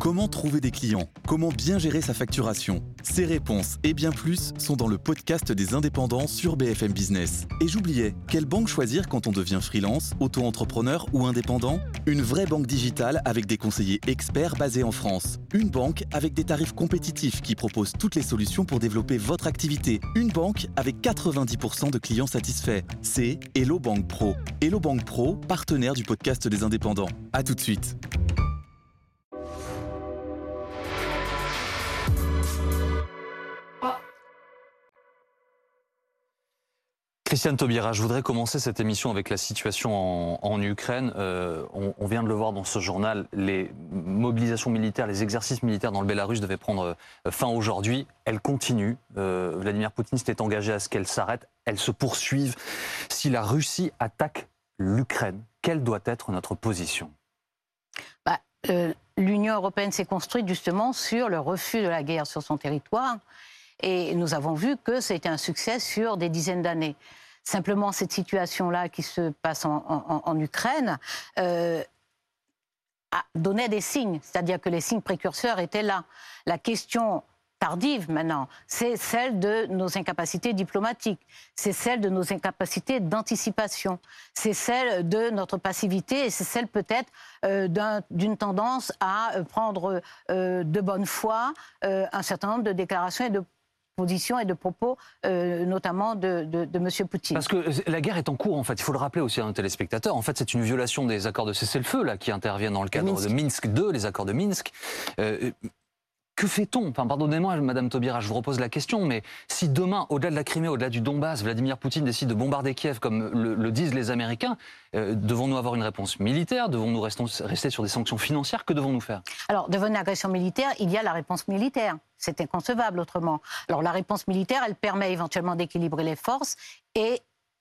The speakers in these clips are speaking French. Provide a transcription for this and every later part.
Comment trouver des clients? Comment bien gérer sa facturation? Ces réponses et bien plus sont dans le podcast des indépendants sur BFM Business. Et j'oubliais, quelle banque choisir quand on devient freelance, auto-entrepreneur ou indépendant? Une vraie banque digitale avec des conseillers experts basés en France. Une banque avec des tarifs compétitifs qui propose toutes les solutions pour développer votre activité. Une banque avec 90% de clients satisfaits. C'est Hello Bank Pro. Hello Bank Pro, partenaire du podcast des indépendants. À tout de suite. Christiane Taubira, je voudrais commencer cette émission avec la situation en Ukraine. On vient de le voir dans ce journal, les mobilisations militaires, les exercices militaires dans le Bélarus devaient prendre fin aujourd'hui. Elles continuent. Vladimir Poutine s'était engagé à ce qu'elles s'arrêtent. Elles se poursuivent. Si la Russie attaque l'Ukraine, quelle doit être notre position ? L'Union européenne s'est construite justement sur le refus de la guerre sur son territoire. Et nous avons vu que c'était un succès sur des dizaines d'années. Simplement, cette situation-là qui se passe en Ukraine donnait des signes, c'est-à-dire que les signes précurseurs étaient là. La question tardive maintenant, c'est celle de nos incapacités diplomatiques, c'est celle de nos incapacités d'anticipation, c'est celle de notre passivité et c'est celle peut-être d'une tendance à prendre de bonne foi un certain nombre de déclarations et de positions et de propos, notamment de M. Poutine. Parce que la guerre est en cours, en fait. Il faut le rappeler aussi à nos téléspectateurs. En fait, c'est une violation des accords de cessez-le-feu là, qui interviennent dans le cadre de Minsk II, les accords de Minsk. Que fait-on ? Enfin, pardonnez-moi, Madame Taubira, je vous repose la question, mais si demain, au-delà de la Crimée, au-delà du Donbass, Vladimir Poutine décide de bombarder Kiev, comme le disent les Américains, devons-nous avoir une réponse militaire ? Devons-nous rester sur des sanctions financières ? Que devons-nous faire ? Alors, devant une agression militaire, il y a la réponse militaire. C'est inconcevable autrement. Alors, la réponse militaire, elle permet éventuellement d'équilibrer les forces et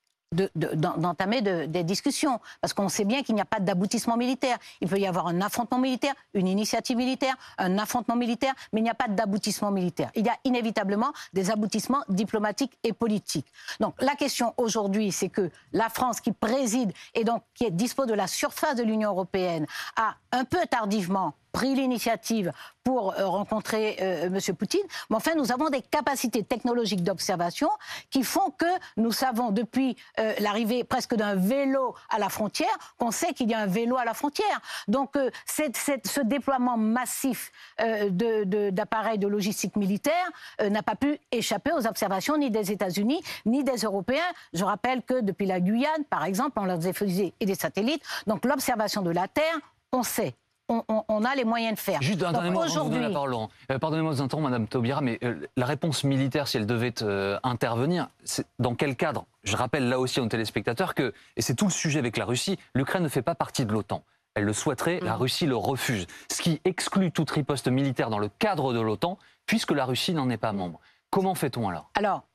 d'entamer des discussions. Parce qu'on sait bien qu'il n'y a pas d'aboutissement militaire. Il peut y avoir un affrontement militaire, une initiative militaire, un affrontement militaire, mais il n'y a pas d'aboutissement militaire. Il y a inévitablement des aboutissements diplomatiques et politiques. Donc la question aujourd'hui, c'est que la France qui préside et donc qui dispose de la surface de l'Union européenne a un peu tardivement pris l'initiative pour rencontrer M. Poutine. Mais enfin, nous avons des capacités technologiques d'observation qui font que nous savons depuis l'arrivée presque d'un vélo à la frontière qu'on sait qu'il y a un vélo à la frontière. Donc ce déploiement massif d'appareils de logistique militaire n'a pas pu échapper aux observations ni des États-Unis ni des Européens. Je rappelle que depuis la Guyane, par exemple, on leur des fusées et des satellites. Donc l'observation de la Terre, on sait. On a les moyens de faire. Juste un dernier mot avant de vous donner la parole, Laurent. Pardonnez-moi de vous interrompre, Madame Taubira, mais la réponse militaire, si elle devait intervenir, dans quel cadre ? Je rappelle là aussi à nos téléspectateurs que, et c'est tout le sujet avec la Russie, l'Ukraine ne fait pas partie de l'OTAN. Elle le souhaiterait, la Russie le refuse. Ce qui exclut toute riposte militaire dans le cadre de l'OTAN, puisque la Russie n'en est pas membre. Comment fait-on alors ? Alors,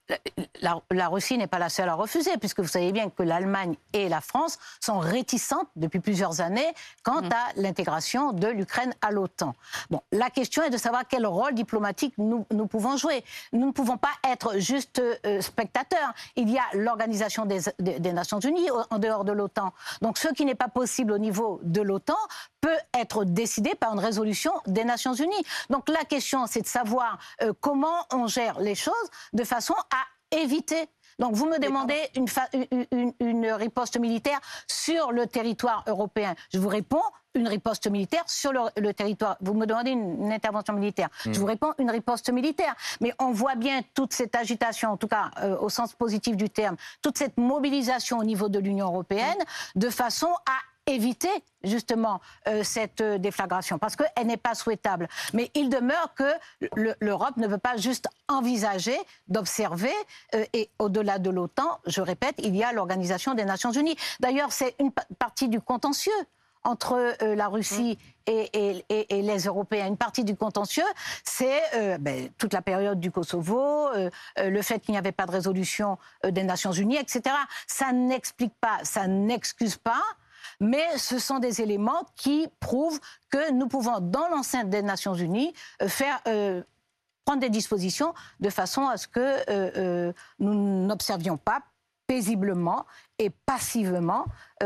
la Russie n'est pas la seule à refuser, puisque vous savez bien que l'Allemagne et la France sont réticentes depuis plusieurs années quant à l'intégration de l'Ukraine à l'OTAN. Bon, la question est de savoir quel rôle diplomatique nous pouvons jouer. Nous ne pouvons pas être juste spectateurs. Il y a l'Organisation des Nations Unies en dehors de l'OTAN. Donc ce qui n'est pas possible au niveau de l'OTAN peut être décidé par une résolution des Nations Unies. Donc la question, c'est de savoir comment on gère les choses de façon à éviter. Donc vous me demandez une riposte militaire sur le territoire européen. Je vous réponds une riposte militaire sur le territoire. Vous me demandez une intervention militaire. Je vous réponds une riposte militaire. Mais on voit bien toute cette agitation, en tout cas au sens positif du terme, toute cette mobilisation au niveau de l'Union européenne de façon à éviter justement cette déflagration, parce qu'elle n'est pas souhaitable. Mais il demeure que l'Europe ne veut pas juste envisager d'observer, et au-delà de l'OTAN, je répète, il y a l'Organisation des Nations Unies. D'ailleurs, c'est une partie du contentieux entre la Russie et les Européens. Une partie du contentieux, c'est toute la période du Kosovo, le fait qu'il n'y avait pas de résolution des Nations Unies, etc. Ça n'explique pas, ça n'excuse pas, mais ce sont des éléments qui prouvent que nous pouvons, dans l'enceinte des Nations Unies, prendre des dispositions de façon à ce que nous n'observions pas paisiblement et passivement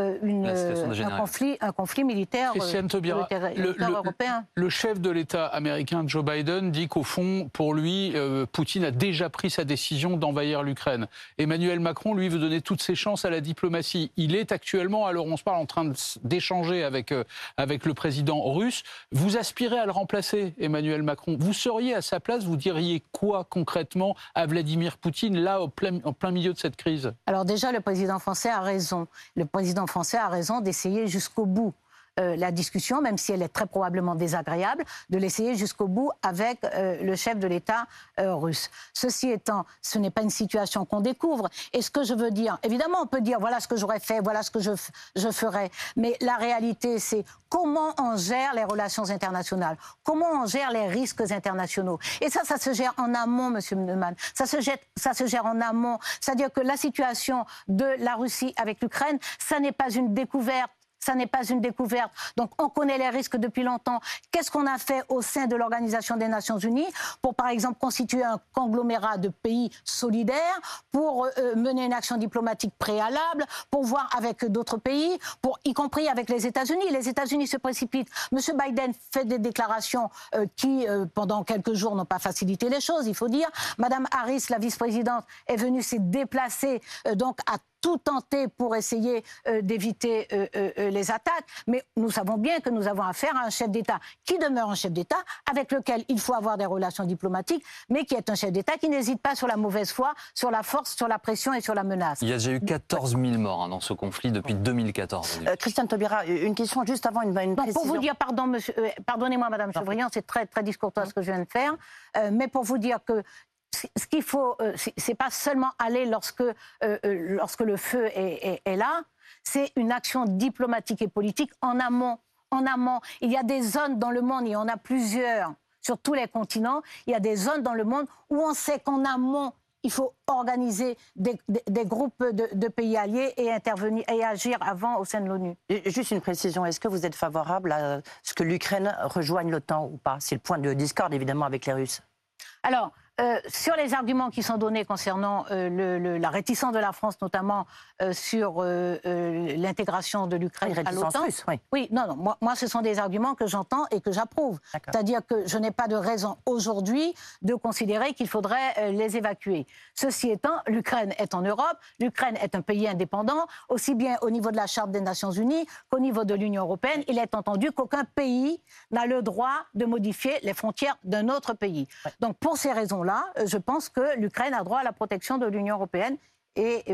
un conflit militaire Christiane Taubira, européen. Le chef de l'État américain Joe Biden dit qu'au fond, pour lui, Poutine a déjà pris sa décision d'envahir l'Ukraine. Emmanuel Macron, lui, veut donner toutes ses chances à la diplomatie. Il est actuellement, alors on se parle, en train d'échanger avec le président russe. Vous aspirez à le remplacer, Emmanuel Macron. Vous seriez à sa place, vous diriez quoi concrètement à Vladimir Poutine, là, en plein milieu de cette crise? Alors déjà, le président français a raison. Le président français a raison d'essayer jusqu'au bout la discussion, même si elle est très probablement désagréable, de l'essayer jusqu'au bout avec le chef de l'État russe. Ceci étant, ce n'est pas une situation qu'on découvre. Et ce que je veux dire, évidemment, on peut dire voilà ce que j'aurais fait, voilà ce que je ferais. Mais la réalité, c'est comment on gère les relations internationales, comment on gère les risques internationaux. Et ça se gère en amont, Monsieur Neumann. Ça se gère en amont. C'est-à-dire que la situation de la Russie avec l'Ukraine, ça n'est pas une découverte. Ça n'est pas une découverte. Donc, on connaît les risques depuis longtemps. Qu'est-ce qu'on a fait au sein de l'Organisation des Nations Unies pour, par exemple, constituer un conglomérat de pays solidaires, pour mener une action diplomatique préalable, pour voir avec d'autres pays, y compris avec les États-Unis. Les États-Unis se précipitent. M. Biden fait des déclarations qui, pendant quelques jours, n'ont pas facilité les choses, il faut dire. Mme Harris, la vice-présidente, est venue s'est déplacée donc à tout tenter pour essayer d'éviter les attaques. Mais nous savons bien que nous avons affaire à un chef d'État qui demeure un chef d'État, avec lequel il faut avoir des relations diplomatiques, mais qui est un chef d'État qui n'hésite pas sur la mauvaise foi, sur la force, sur la pression et sur la menace. Il y a déjà eu 14 000 morts dans ce conflit depuis 2014. Christiane Taubira, une question juste avant une précision. Pour vous dire, pardonnez-moi Madame Chevrillon, c'est très, très discourtois ce que je viens de faire, mais pour vous dire que ce qu'il faut, c'est pas seulement aller lorsque le feu est là, c'est une action diplomatique et politique en amont. En amont, il y a des zones dans le monde, il y en a plusieurs sur tous les continents, il y a des zones dans le monde où on sait qu'en amont, il faut organiser des groupes de pays alliés et intervenir et agir avant au sein de l'ONU. Juste une précision, est-ce que vous êtes favorable à ce que l'Ukraine rejoigne l'OTAN ou pas? C'est le point de discorde évidemment avec les Russes. Alors, sur les arguments qui sont donnés concernant la réticence de la France, notamment sur l'intégration de l'Ukraine à l'OTAN. Oui, non, moi, ce sont des arguments que j'entends et que j'approuve. C'est-à-dire que je n'ai pas de raison aujourd'hui de considérer qu'il faudrait les évacuer. Ceci étant, l'Ukraine est en Europe, l'Ukraine est un pays indépendant, aussi bien au niveau de la Charte des Nations Unies qu'au niveau de l'Union européenne. Il est entendu qu'aucun pays n'a le droit de modifier les frontières d'un autre pays. Donc, pour ces raisons-là, je pense que l'Ukraine a droit à la protection de l'Union européenne et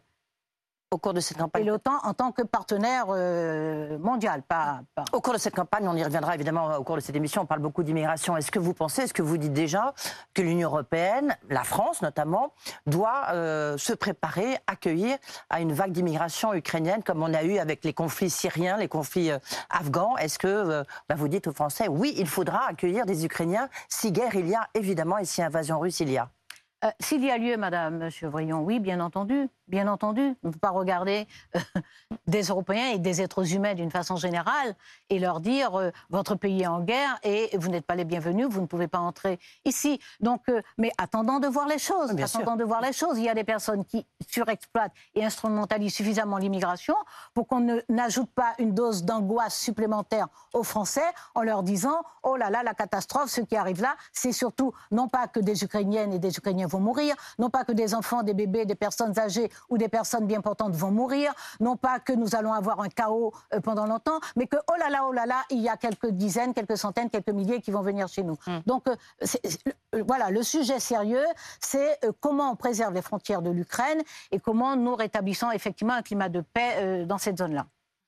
au cours de cette campagne. Et l'OTAN en tant que partenaire mondial. Au cours de cette campagne, on y reviendra évidemment au cours de cette émission, on parle beaucoup d'immigration. Est-ce que vous pensez, est-ce que vous dites déjà que l'Union européenne, la France notamment, doit se préparer, accueillir à une vague d'immigration ukrainienne comme on a eu avec les conflits syriens, les conflits afghans? Est-ce que vous dites aux Français, oui, il faudra accueillir des Ukrainiens si guerre il y a évidemment et si invasion russe il y a? S'il y a lieu, Madame Chevrillon, oui, bien entendu. Bien entendu, on ne peut pas regarder des Européens et des êtres humains d'une façon générale et leur dire votre pays est en guerre et vous n'êtes pas les bienvenus, vous ne pouvez pas entrer ici. Donc, mais attendons de voir les choses. De voir les choses. Il y a des personnes qui surexploitent et instrumentalisent suffisamment l'immigration pour qu'on n'ajoute pas une dose d'angoisse supplémentaire aux Français en leur disant oh là là, la catastrophe, ce qui arrive là, c'est surtout non pas que des Ukrainiennes et des Ukrainiens vont mourir, non pas que des enfants, des bébés, des personnes âgées ou des personnes bien portantes vont mourir, non pas que nous allons avoir un chaos pendant longtemps, mais que oh là là, il y a quelques dizaines, quelques centaines, quelques milliers qui vont venir chez nous. Donc voilà, le sujet sérieux, c'est comment on préserve les frontières de l'Ukraine et comment nous rétablissons effectivement un climat de paix dans cette zone-là.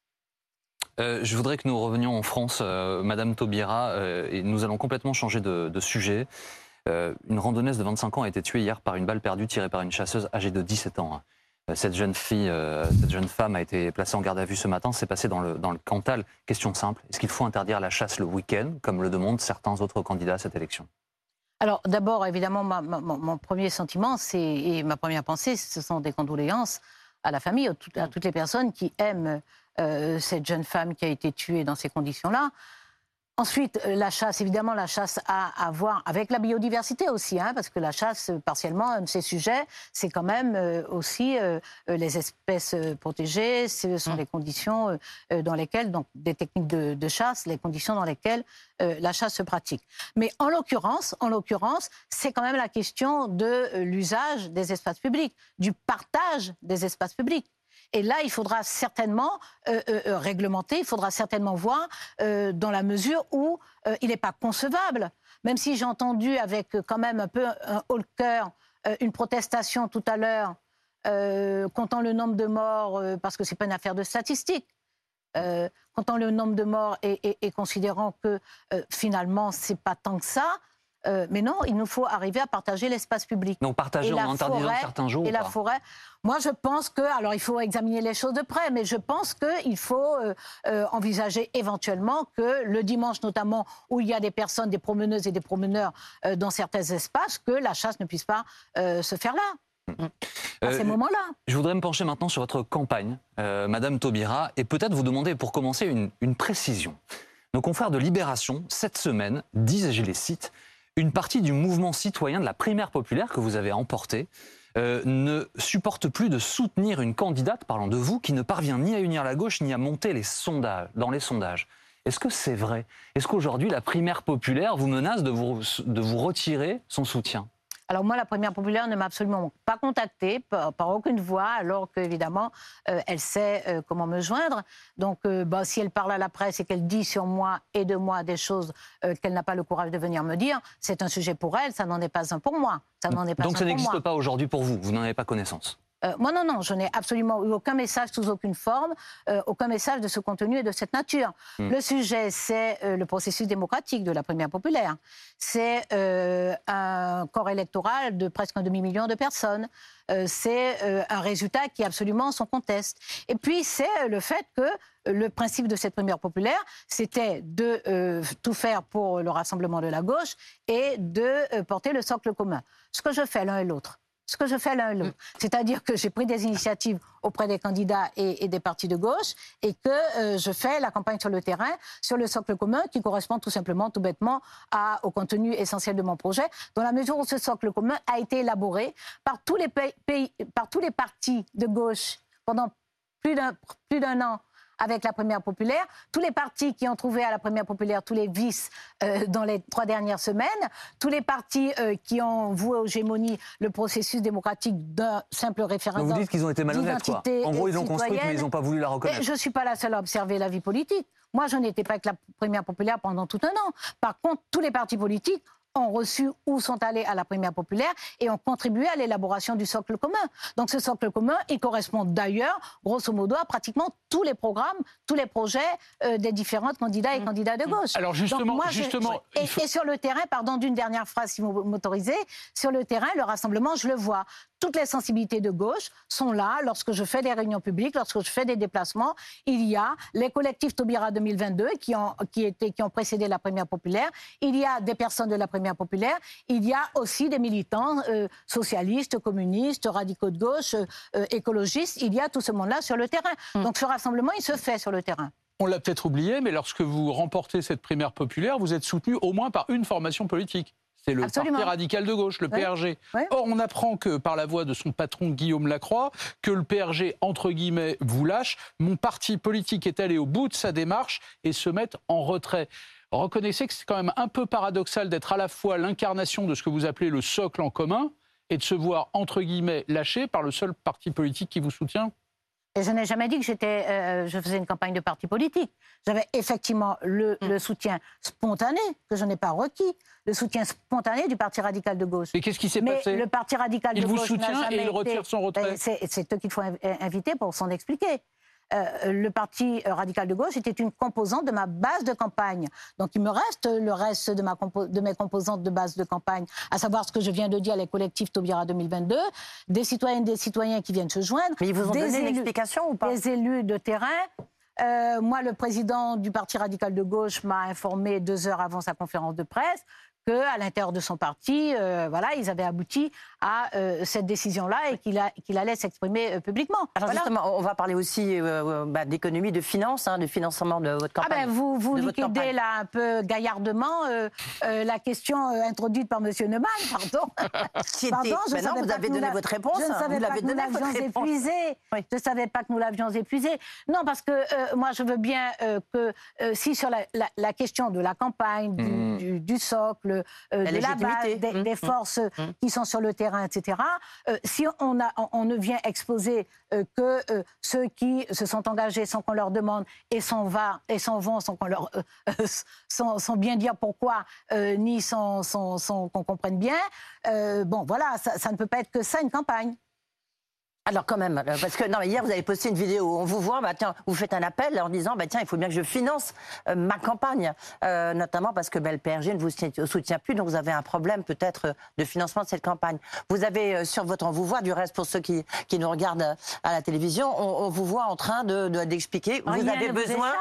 Je voudrais que nous revenions en France, Madame Taubira, et nous allons complètement changer de sujet. Une randonneuse de 25 ans a été tuée hier par une balle perdue tirée par une chasseuse âgée de 17 ans. Cette jeune femme a été placée en garde à vue ce matin. C'est passé dans le Cantal. Question simple, est-ce qu'il faut interdire la chasse le week-end, comme le demandent certains autres candidats à cette élection? Alors d'abord, évidemment, mon premier sentiment et ma première pensée, ce sont des condoléances à la famille, à toutes les personnes qui aiment cette jeune femme qui a été tuée dans ces conditions-là. Ensuite, la chasse, évidemment, la chasse a à voir avec la biodiversité aussi, hein, parce que la chasse, partiellement, un de ces sujets, c'est quand même aussi les espèces protégées, ce sont les conditions dans lesquelles, donc des techniques de chasse, les conditions dans lesquelles la chasse se pratique. Mais en l'occurrence, c'est quand même la question de l'usage des espaces publics, du partage des espaces publics. Et là, il faudra certainement réglementer, il faudra certainement voir dans la mesure où il n'est pas concevable. Même si j'ai entendu avec quand même un peu un haut-le-cœur une protestation tout à l'heure comptant le nombre de morts, parce que ce n'est pas une affaire de statistiques, comptant le nombre de morts et considérant que finalement, ce n'est pas tant que ça. Mais non, il nous faut arriver à partager l'espace public. Donc partager en interdisant certains jours. Et la forêt. Moi, je pense que, alors il faut examiner les choses de près, mais je pense qu'il faut envisager éventuellement que le dimanche, notamment, où il y a des personnes, des promeneuses et des promeneurs dans certains espaces, que la chasse ne puisse pas se faire là. À ces moments-là. Je voudrais me pencher maintenant sur votre campagne, Madame Taubira, et peut-être vous demander pour commencer une précision. Nos confrères de Libération, cette semaine, disent, et je les cite, une partie du mouvement citoyen de la primaire populaire que vous avez emporté ne supporte plus de soutenir une candidate, parlant de vous, qui ne parvient ni à unir la gauche ni à monter dans les sondages. Est-ce que c'est vrai? Est-ce qu'aujourd'hui la primaire populaire vous menace de vous retirer son soutien? Alors moi, la primaire populaire ne m'a absolument pas contactée par aucune voie, alors qu'évidemment, elle sait comment me joindre. Donc, si elle parle à la presse et qu'elle dit sur moi et de moi des choses qu'elle n'a pas le courage de venir me dire, c'est un sujet pour elle, ça n'en est pas un pour moi. Donc ça n'existe pas aujourd'hui pour vous, vous n'en avez pas connaissance? Moi, non, je n'ai absolument eu aucun message sous aucune forme, aucun message de ce contenu et de cette nature. Le sujet, c'est le processus démocratique de la primaire populaire. C'est un corps électoral de presque 1 demi-million de personnes. C'est un résultat qui est absolument sans conteste. Et puis, c'est le fait que le principe de cette primaire populaire, c'était de tout faire pour le rassemblement de la gauche et de porter le socle commun. Ce que je fais l'un et l'autre. C'est-à-dire que j'ai pris des initiatives auprès des candidats et des partis de gauche et que je fais la campagne sur le terrain, sur le socle commun qui correspond tout simplement, tout bêtement au contenu essentiel de mon projet, dans la mesure où ce socle commun a été élaboré par tous les partis de gauche pendant plus d'un an avec la primaire populaire, tous les partis qui ont trouvé à la primaire populaire tous les vices dans les 3 dernières semaines, tous les partis qui ont voué aux gémonies le processus démocratique d'un simple référendum. Donc vous dites qu'ils ont été malhonnêtes, quoi. En gros, ils l'ont construite, mais ils n'ont pas voulu la reconnaître. Et je ne suis pas la seule à observer la vie politique. Moi, je n'étais pas avec la primaire populaire pendant tout un an. Par contre, tous les partis politiques ont reçu ou sont allés à la primaire populaire et ont contribué à l'élaboration du socle commun. Donc ce socle commun, il correspond d'ailleurs, grosso modo, à pratiquement tous les programmes, tous les projets des différents candidats et candidats de gauche. Alors justement, et sur le terrain, pardon, d'une dernière phrase si vous m'autorisez, sur le terrain, le rassemblement, je le vois. Toutes les sensibilités de gauche sont là lorsque je fais des réunions publiques, lorsque je fais des déplacements. Il y a les collectifs Taubira 2022 qui ont précédé la primaire populaire. Il y a des personnes de la primaire populaire. Il y a aussi des militants socialistes, communistes, radicaux de gauche, écologistes. Il y a tout ce monde-là sur le terrain. Donc ce rassemblement, il se fait sur le terrain. On l'a peut-être oublié, mais lorsque vous remportez cette primaire populaire, vous êtes soutenu au moins par une formation politique. C'est le Parti radical de gauche, le PRG. Oui. Or, on apprend que, par la voix de son patron Guillaume Lacroix, que le PRG, entre guillemets, vous lâche. Mon parti politique est allé au bout de sa démarche et se met en retrait. Reconnaissez que c'est quand même un peu paradoxal d'être à la fois l'incarnation de ce que vous appelez le socle en commun et de se voir, entre guillemets, lâché par le seul parti politique qui vous soutient. Et je n'ai jamais dit que je faisais une campagne de parti politique. J'avais effectivement le soutien spontané, que je n'ai pas requis, le soutien spontané du Parti radical de gauche. Mais qu'est-ce qui s'est passé? Le Parti radical de gauche il vous soutient et il retire son retrait. C'est eux qu'il faut inviter pour s'en expliquer. Le Parti radical de gauche était une composante de ma base de campagne. Donc il me reste le reste de mes composantes de base de campagne, à savoir ce que je viens de dire, les collectifs Taubira 2022, des citoyennes et des citoyens qui viennent se joindre. Mais ils vous ont donné une explication ou pas? Des élus de terrain. Moi, le président du Parti radical de gauche m'a informé 2 heures avant sa conférence de presse qu'à l'intérieur de son parti, voilà, ils avaient abouti à cette décision-là et qu'il allait s'exprimer publiquement. Alors voilà. justement, on va parler aussi d'économie, de finances, de financement de votre campagne. Vous liquidez là un peu gaillardement la question introduite par M. Neumann, pardon. Maintenant, vous avez donné votre réponse. Je ne savais pas que nous l'avions épuisé. Oui. Je ne savais pas que nous l'avions épuisé. Non, parce que moi, je veux bien que si sur la question de la campagne, du socle, de la base, des forces qui sont sur le terrain, etc., si on ne vient exposer que ceux qui se sont engagés sans qu'on leur demande et s'en vont sans qu'on leur sans bien dire pourquoi ni sans qu'on comprenne bien, bon voilà, ça ne peut pas être que ça une campagne. Alors quand même, parce que non, hier vous avez posté une vidéo où on vous voit, tiens, vous faites un appel en disant tiens, il faut bien que je finance ma campagne, notamment parce que le PRG ne vous soutient plus, donc vous avez un problème peut-être de financement de cette campagne. Vous avez sur votre, on vous voit du reste pour ceux qui nous regardent à la télévision, on vous voit en train d'expliquer. Vous avez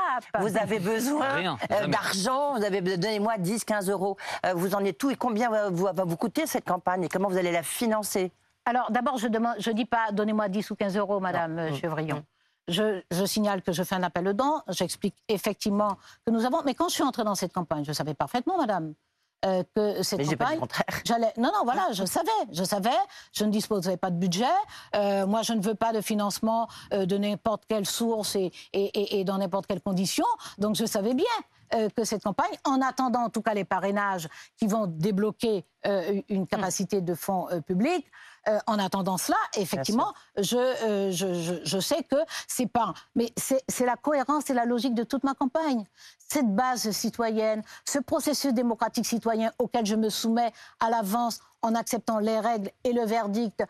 besoin d'argent, vous avez donnez-moi 10, 15 euros. Vous en êtes où et combien va vous coûter cette campagne et comment vous allez la financer? Alors d'abord, je ne dis pas donnez-moi 10 ou 15 euros, Madame Chevrillon. Je signale que je fais un appel aux dons, j'explique effectivement que nous avons... Mais quand je suis entrée dans cette campagne, je savais parfaitement, Madame, que cette campagne... Non, voilà, je savais, je ne disposais pas de budget, moi je ne veux pas de financement de n'importe quelle source et dans n'importe quelle condition, donc je savais bien que cette campagne, en attendant en tout cas les parrainages qui vont débloquer une capacité de fonds publics, en attendant cela, effectivement, je sais que c'est pas... Mais c'est la cohérence et la logique de toute ma campagne. Cette base citoyenne, ce processus démocratique citoyen auquel je me soumets à l'avance en acceptant les règles et le verdict,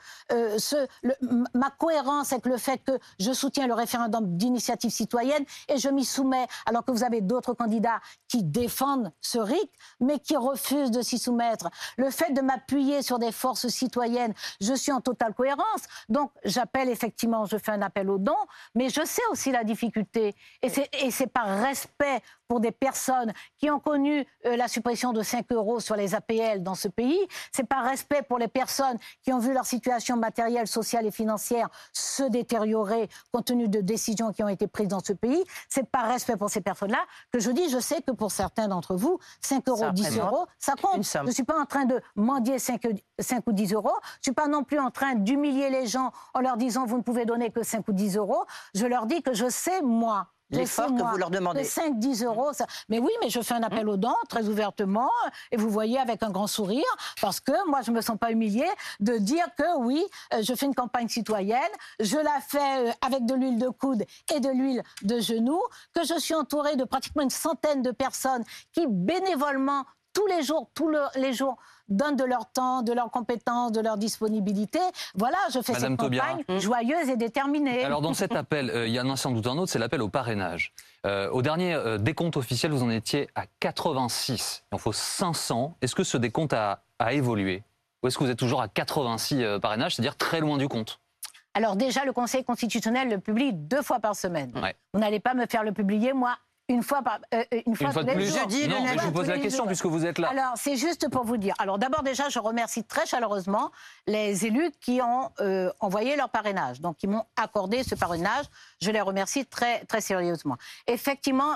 ma cohérence avec le fait que je soutiens le référendum d'initiative citoyenne et je m'y soumets alors que vous avez d'autres candidats qui défendent ce RIC mais qui refusent de s'y soumettre. Le fait de m'appuyer sur des forces citoyennes, je suis en totale cohérence. Donc j'appelle effectivement, je fais un appel aux dons, mais je sais aussi la difficulté et c'est par respect pour des personnes qui ont connu la suppression de 5 € sur les APL dans ce pays, c'est par respect pour les personnes qui ont vu leur situation matérielle, sociale et financière se détériorer compte tenu de décisions qui ont été prises dans ce pays, c'est par respect pour ces personnes-là que je dis, je sais que pour certains d'entre vous, 5 €, 10 €, ça compte. Je ne suis pas en train de mendier 5 ou 10 €, je ne suis pas non plus en train d'humilier les gens en leur disant vous ne pouvez donner que 5 ou 10 €, je leur dis que je sais, moi, l'effort que vous leur demandez. 5-10 €, ça... Mais oui, mais je fais un appel aux dons très ouvertement, et vous voyez avec un grand sourire, parce que moi je ne me sens pas humiliée de dire que oui, je fais une campagne citoyenne, je la fais avec de l'huile de coude et de l'huile de genou, que je suis entourée de pratiquement une centaine de personnes qui bénévolement, tous les jours, donnent de leur temps, de leurs compétences, de leur disponibilité. Voilà, je fais cette campagne joyeuse et déterminée. Alors dans cet appel, il y en a sans doute un autre, c'est l'appel au parrainage. Au dernier décompte officiel, vous en étiez à 86. Il en faut 500. Est-ce que ce décompte a évolué? Ou est-ce que vous êtes toujours à 86 parrainages, c'est-à-dire très loin du compte? Alors déjà, le Conseil constitutionnel le publie 2 fois par semaine. Ouais. Vous n'allez pas me faire le publier, moi, une fois de plus. Jeudi, non, mais je vous pose la question puisque vous êtes là. Alors, c'est juste pour vous dire. Alors, d'abord, déjà, je remercie très chaleureusement les élus qui ont envoyé leur parrainage, donc qui m'ont accordé ce parrainage. Je les remercie très, très sérieusement. Effectivement,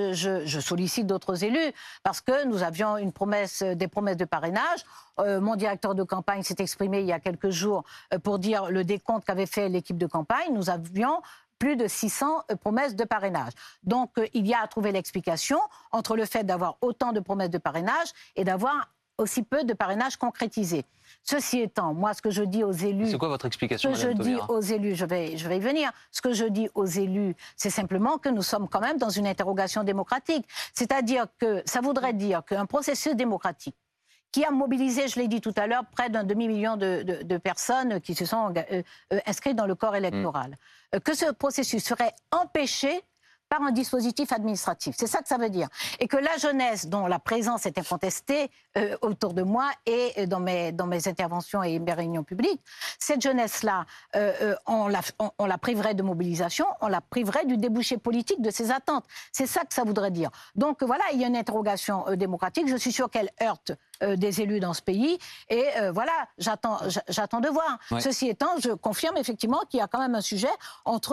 je sollicite d'autres élus parce que nous avions des promesses de parrainage. Mon directeur de campagne s'est exprimé il y a quelques jours pour dire le décompte qu'avait fait l'équipe de campagne. Nous avions plus de 600 promesses de parrainage. Donc, il y a à trouver l'explication entre le fait d'avoir autant de promesses de parrainage et d'avoir aussi peu de parrainage concrétisé. Ceci étant, moi, ce que je dis aux élus... C'est quoi votre explication, Madame Taubira ? Ce que je dis aux élus, je vais y venir. Ce que je dis aux élus, c'est simplement que nous sommes quand même dans une interrogation démocratique. C'est-à-dire que ça voudrait dire qu'un processus démocratique qui a mobilisé, je l'ai dit tout à l'heure, près d'un demi-million de personnes qui se sont inscrites dans le corps électoral. Que ce processus serait empêché par un dispositif administratif. C'est ça que ça veut dire. Et que la jeunesse, dont la présence était contestée autour de moi et dans mes interventions et mes réunions publiques, cette jeunesse-là, on la priverait de mobilisation, on la priverait du débouché politique de ses attentes. C'est ça que ça voudrait dire. Donc voilà, il y a une interrogation démocratique. Je suis sûre qu'elle heurte des élus dans ce pays. Et voilà, j'attends de voir. Ouais. Ceci étant, je confirme effectivement qu'il y a quand même un sujet entre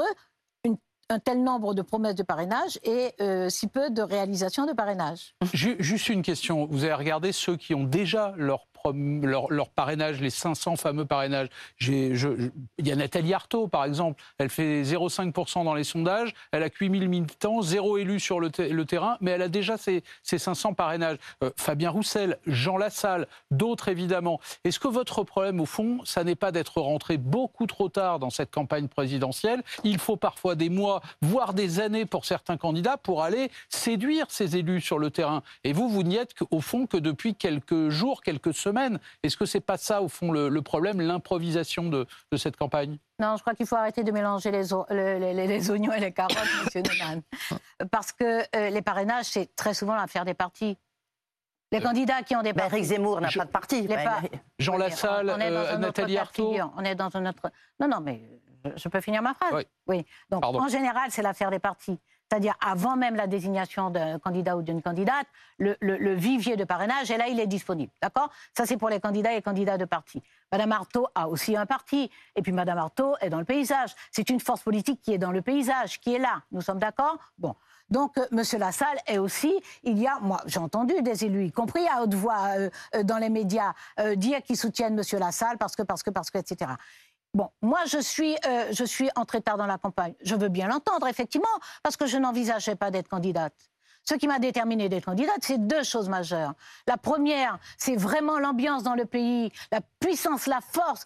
un tel nombre de promesses de parrainage et si peu de réalisations de parrainage. Juste une question. Vous avez regardé ceux qui ont déjà leur parrainage, les 500 fameux parrainages. Il y a Nathalie Arthaud, par exemple. Elle fait 0,5% dans les sondages. Elle a 8000 militants, 0 élus sur le terrain, mais elle a déjà ses 500 parrainages. Fabien Roussel, Jean Lassalle, d'autres évidemment. Est-ce que votre problème, au fond, ça n'est pas d'être rentré beaucoup trop tard dans cette campagne présidentielle? Il faut parfois des mois, voire des années pour certains candidats pour aller séduire ces élus sur le terrain. Et vous n'y êtes au fond que depuis quelques jours, quelques semaines. Est-ce que c'est pas ça, au fond, le problème, l'improvisation de cette campagne? Non, je crois qu'il faut arrêter de mélanger les oignons et les carottes, M. Neumann. Parce que les parrainages, c'est très souvent l'affaire des partis. Les candidats qui ont des partis. Éric Zemmour n'a pas de parti. Jean Lassalle, Nathalie Arthaud. On est dans un autre... Non, mais je peux finir ma phrase. Oui. Donc, en général, c'est l'affaire des partis. C'est-à-dire, avant même la désignation d'un candidat ou d'une candidate, le vivier de parrainage, et là, il est disponible. D'accord? Ça, c'est pour les candidats et candidats de parti. Madame Arthaud a aussi un parti. Et puis, Madame Arthaud est dans le paysage. C'est une force politique qui est dans le paysage, qui est là. Nous sommes d'accord? Bon. Donc, Monsieur Lassalle est aussi, moi, j'ai entendu des élus, y compris à haute voix dans les médias, dire qu'ils soutiennent Monsieur Lassalle parce que, etc. Bon, moi, je suis entrée tard dans la campagne. Je veux bien l'entendre, effectivement, parce que je n'envisageais pas d'être candidate. Ce qui m'a déterminée d'être candidate, c'est deux choses majeures. La première, c'est vraiment l'ambiance dans le pays, la puissance, la force,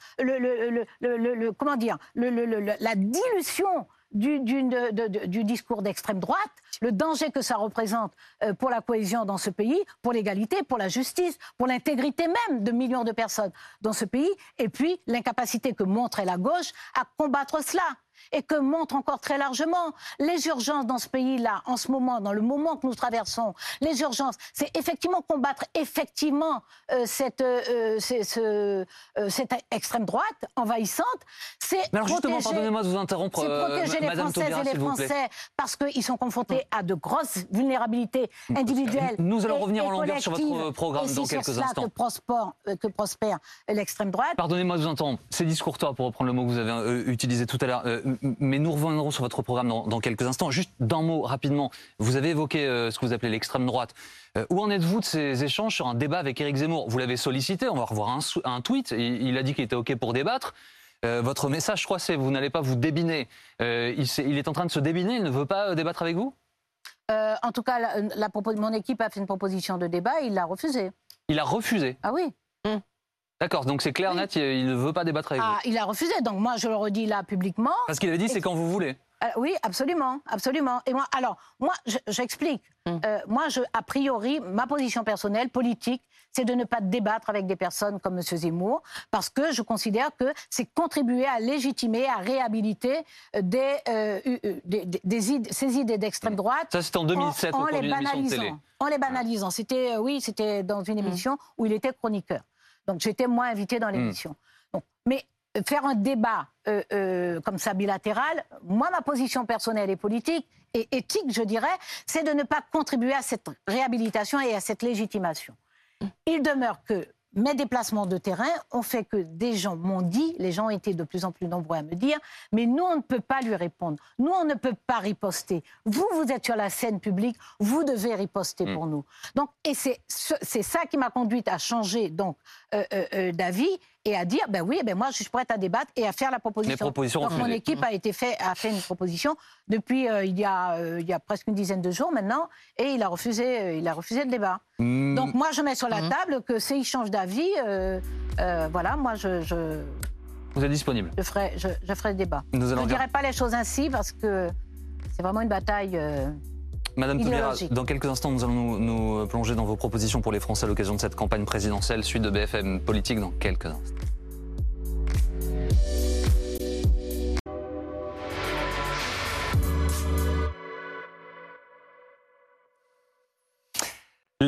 comment dire, la dilution du discours d'extrême droite, le danger que ça représente pour la cohésion dans ce pays, pour l'égalité, pour la justice, pour l'intégrité même de millions de personnes dans ce pays, et puis l'incapacité que montrait la gauche à combattre cela. Et que montre encore très largement les urgences dans ce pays-là, en ce moment, dans le moment que nous traversons, les urgences, c'est effectivement combattre cette extrême droite envahissante, c'est alors justement, pardonnez-moi de vous interrompre, protéger les Françaises et les Français parce qu'ils sont confrontés à de grosses vulnérabilités individuelles. Nous allons revenir en longueur sur votre programme dans quelques instants. Que prospère l'extrême droite. Pardonnez-moi de vous interrompre, c'est discourtois pour reprendre le mot que vous avez utilisé tout à l'heure. Mais nous reviendrons sur votre programme dans quelques instants. Juste d'un mot, rapidement, vous avez évoqué ce que vous appelez l'extrême droite. Où en êtes-vous de ces échanges sur un débat avec Éric Zemmour? Vous l'avez sollicité, on va revoir un tweet, il a dit qu'il était OK pour débattre. Votre message, je crois, c'est vous n'allez pas vous débiner. Il est en train de se débiner, il ne veut pas débattre avec vous? En tout cas, mon équipe a fait une proposition de débat et il l'a refusée. Il a refusé? Ah oui. D'accord, donc c'est clair, net, il ne veut pas débattre avec vous. Il a refusé, donc moi je le redis là publiquement. Parce qu'il avait dit c'est quand vous voulez. Oui, absolument, absolument. Et moi, j'explique. Moi, a priori, ma position personnelle, politique, c'est de ne pas débattre avec des personnes comme M. Zemmour, parce que je considère que c'est contribuer à légitimer, à réhabiliter ces idées d'extrême droite. Ça, c'était en 2007, au cours d'une émission de télé. En les banalisant. C'était dans une émission où il était chroniqueur. Donc j'étais moins invitée dans l'émission. Mais faire un débat comme ça bilatéral, moi ma position personnelle et politique et éthique, je dirais, c'est de ne pas contribuer à cette réhabilitation et à cette légitimation. Il demeure que mes déplacements de terrain ont fait que des gens m'ont dit, les gens étaient de plus en plus nombreux à me dire, mais nous on ne peut pas lui répondre, nous on ne peut pas riposter. Vous êtes sur la scène publique, vous devez riposter pour nous. Donc, et c'est ça qui m'a conduite à changer donc d'avis et à dire, moi je suis prête à débattre et à faire la proposition. Donc mon équipe a fait une proposition depuis il y a presque une dizaine de jours maintenant, et il a refusé le débat. Donc moi je mets sur la table que s'il change d'avis, voilà, moi je Vous êtes disponible? Je ferai le débat. Je ne dirai pas les choses ainsi parce que c'est vraiment une bataille. Madame Taubira, dans quelques instants, nous allons nous plonger dans vos propositions pour les Français à l'occasion de cette campagne présidentielle. Suite de BFM Politique dans quelques instants.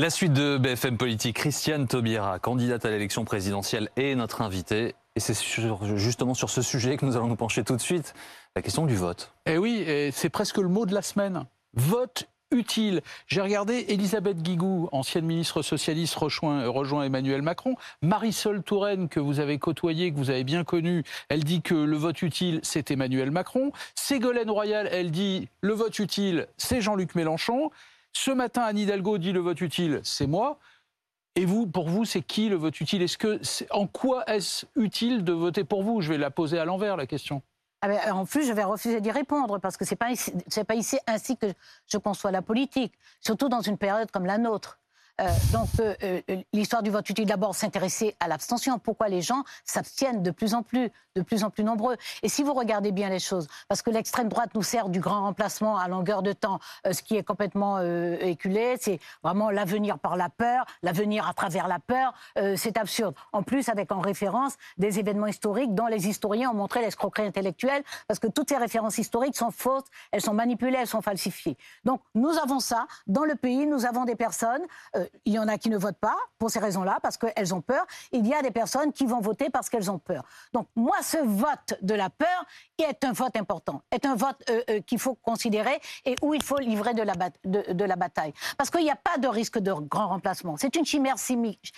La suite de BFM Politique, Christiane Taubira, candidate à l'élection présidentielle, est notre invitée. Et c'est justement sur ce sujet que nous allons nous pencher tout de suite, la question du vote. Eh oui, c'est presque le mot de la semaine. Vote utile. J'ai regardé Elisabeth Guigou, ancienne ministre socialiste, rejoint Emmanuel Macron. Marisol Touraine, que vous avez côtoyée, que vous avez bien connue, elle dit que le vote utile, c'est Emmanuel Macron. Ségolène Royal, elle dit le vote utile, c'est Jean-Luc Mélenchon. Ce matin, Anne Hidalgo dit le vote utile, c'est moi. Et vous, pour vous, c'est qui le vote utile? En quoi est-ce utile de voter pour vous? Je vais la poser à l'envers, la question. Ah ben, en plus, je vais refuser d'y répondre parce que c'est pas ici ainsi que je conçois la politique, surtout dans une période comme la nôtre. L'histoire du vote utile, d'abord, s'intéresser à l'abstention. Pourquoi les gens s'abstiennent de plus en plus nombreux. Et si vous regardez bien les choses, parce que l'extrême droite nous sert du grand remplacement à longueur de temps, ce qui est complètement éculé, c'est vraiment l'avenir par la peur, l'avenir à travers la peur, c'est absurde. En plus, avec en référence des événements historiques dont les historiens ont montré l'escroquerie intellectuelle, parce que toutes ces références historiques sont fausses, elles sont manipulées, elles sont falsifiées. Donc nous avons ça dans le pays, nous avons des personnes... il y en a qui ne votent pas pour ces raisons-là, parce qu'elles ont peur. Il y a des personnes qui vont voter parce qu'elles ont peur. Donc moi, ce vote de la peur est un vote important, est un vote qu'il faut considérer et où il faut livrer de la bataille. Parce qu'il n'y a pas de risque de grand remplacement. C'est une chimère cynique.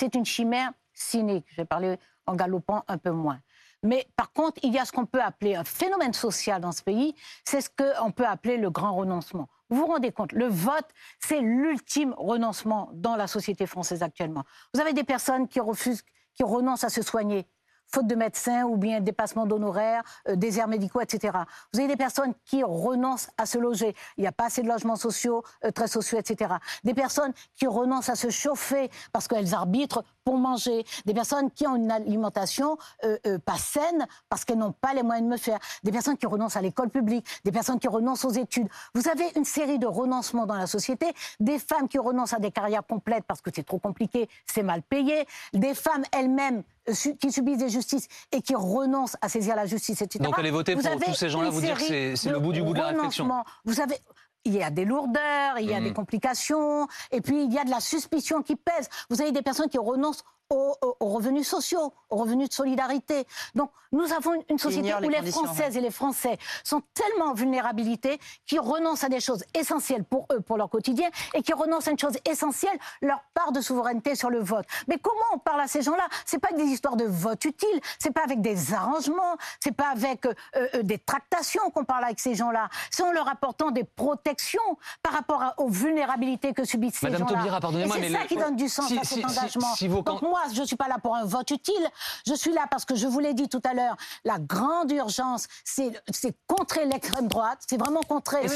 Je vais parler en galopant un peu moins. Mais par contre, il y a ce qu'on peut appeler un phénomène social dans ce pays, c'est ce qu'on peut appeler le grand renoncement. Vous vous rendez compte, le vote, c'est l'ultime renoncement dans la société française actuellement. Vous avez des personnes qui renoncent à se soigner, faute de médecins ou bien dépassement d'honoraires, déserts médicaux, etc. Vous avez des personnes qui renoncent à se loger. Il n'y a pas assez de logements sociaux, très sociaux, etc. Des personnes qui renoncent à se chauffer parce qu'elles arbitrent pour manger. Des personnes qui ont une alimentation pas saine parce qu'elles n'ont pas les moyens de me faire. Des personnes qui renoncent à l'école publique. Des personnes qui renoncent aux études. Vous avez une série de renoncements dans la société. Des femmes qui renoncent à des carrières complètes parce que c'est trop compliqué, c'est mal payé. Des femmes elles-mêmes qui subissent des justices et qui renoncent à saisir la justice, etc. Donc allez voter pour tous ces gens-là, vous dire que c'est le bout du bout de la réflexion. Il y a des lourdeurs, il y a des complications, et puis il y a de la suspicion qui pèse. Vous avez des personnes qui renoncent aux revenus sociaux, aux revenus de solidarité. Donc nous avons une société où les Françaises et les Français sont tellement en vulnérabilité qu'ils renoncent à des choses essentielles pour eux, pour leur quotidien, et qui renoncent à une chose essentielle, leur part de souveraineté sur le vote. Mais comment on parle à ces gens-là? C'est pas des histoires de vote utile, c'est pas avec des arrangements, c'est pas avec des tractations qu'on parle avec ces gens-là. C'est en leur apportant des protections par rapport aux vulnérabilités que subissent ces gens-là. Madame Taubira, pardonnez-moi, mais c'est ça qui donne du sens à cet engagement. Donc moi, je ne suis pas là pour un vote utile. Je suis là parce que, je vous l'ai dit tout à l'heure, la grande urgence, c'est contrer l'extrême droite. C'est vraiment contrer. Elle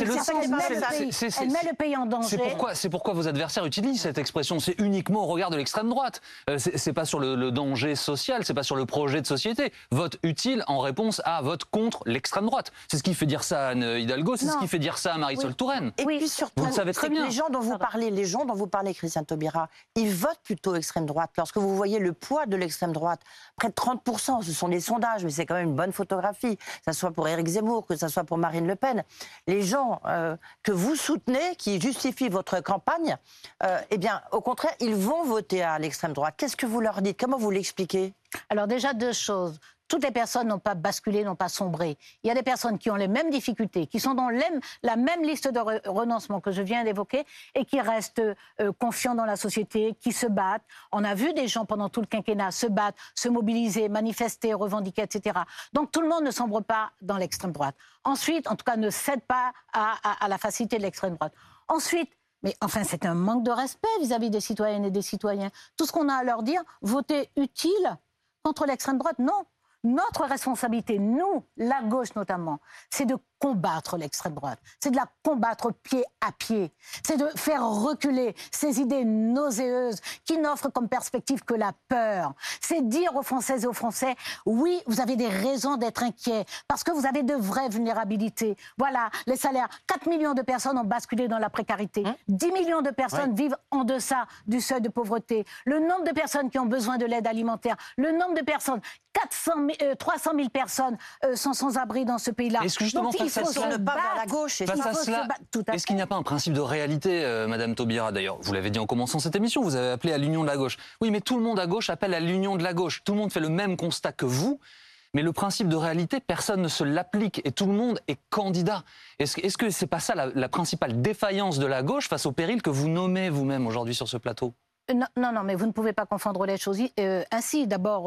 met le pays en danger. C'est pourquoi vos adversaires utilisent cette expression. C'est uniquement au regard de l'extrême droite. C'est pas sur le danger social, c'est pas sur le projet de société. Vote utile en réponse à vote contre l'extrême droite. C'est ce qui fait dire ça à Anne Hidalgo, c'est ce qui fait dire ça à Marisol Touraine. Et puis surtout, vous le savez très bien. Les gens dont vous parlez, Christiane Taubira, ils votent plutôt extrême droite. Lorsque vous voyez le poids de l'extrême droite, près de 30%, ce sont des sondages, mais c'est quand même une bonne photographie, que ce soit pour Éric Zemmour, que ce soit pour Marine Le Pen. Les gens que vous soutenez, qui justifient votre campagne, eh bien, au contraire, ils vont voter à l'extrême droite. Qu'est-ce que vous leur dites? Comment vous l'expliquez? Alors déjà, deux choses. Toutes les personnes n'ont pas basculé, n'ont pas sombré. Il y a des personnes qui ont les mêmes difficultés, qui sont dans la même liste de renoncements que je viens d'évoquer et qui restent confiants dans la société, qui se battent. On a vu des gens pendant tout le quinquennat se battre, se mobiliser, manifester, revendiquer, etc. Donc tout le monde ne sombre pas dans l'extrême droite. Ensuite, en tout cas, ne cède pas à la facilité de l'extrême droite. Ensuite, mais enfin, c'est un manque de respect vis-à-vis des citoyennes et des citoyens. Tout ce qu'on a à leur dire, voter utile contre l'extrême droite, non. Notre responsabilité, nous, la gauche notamment, c'est de combattre l'extrême droite, c'est de la combattre pied à pied, c'est de faire reculer ces idées nauséeuses qui n'offrent comme perspective que la peur. C'est dire aux Françaises et aux Français, oui, vous avez des raisons d'être inquiets, parce que vous avez de vraies vulnérabilités. Voilà, les salaires, 4 millions de personnes ont basculé dans la précarité, 10 millions de personnes vivent en deçà du seuil de pauvreté, le nombre de personnes qui ont besoin de l'aide alimentaire, le nombre de personnes, 300 000 personnes sont sans abri dans ce pays-là. Est-ce que justement, donc, il faut se ne pas vers la battre. gauche. Face à cela, est-ce qu'il n'y a pas un principe de réalité, Madame Taubira? D'ailleurs, vous l'avez dit en commençant cette émission, vous avez appelé à l'union de la gauche. Oui, mais tout le monde à gauche appelle à l'union de la gauche. Tout le monde fait le même constat que vous. Mais le principe de réalité, personne ne se l'applique et tout le monde est candidat. Est-ce que c'est pas ça la principale défaillance de la gauche face au péril que vous nommez vous-même aujourd'hui sur ce plateau? Non, mais vous ne pouvez pas confondre les choses ainsi. D'abord,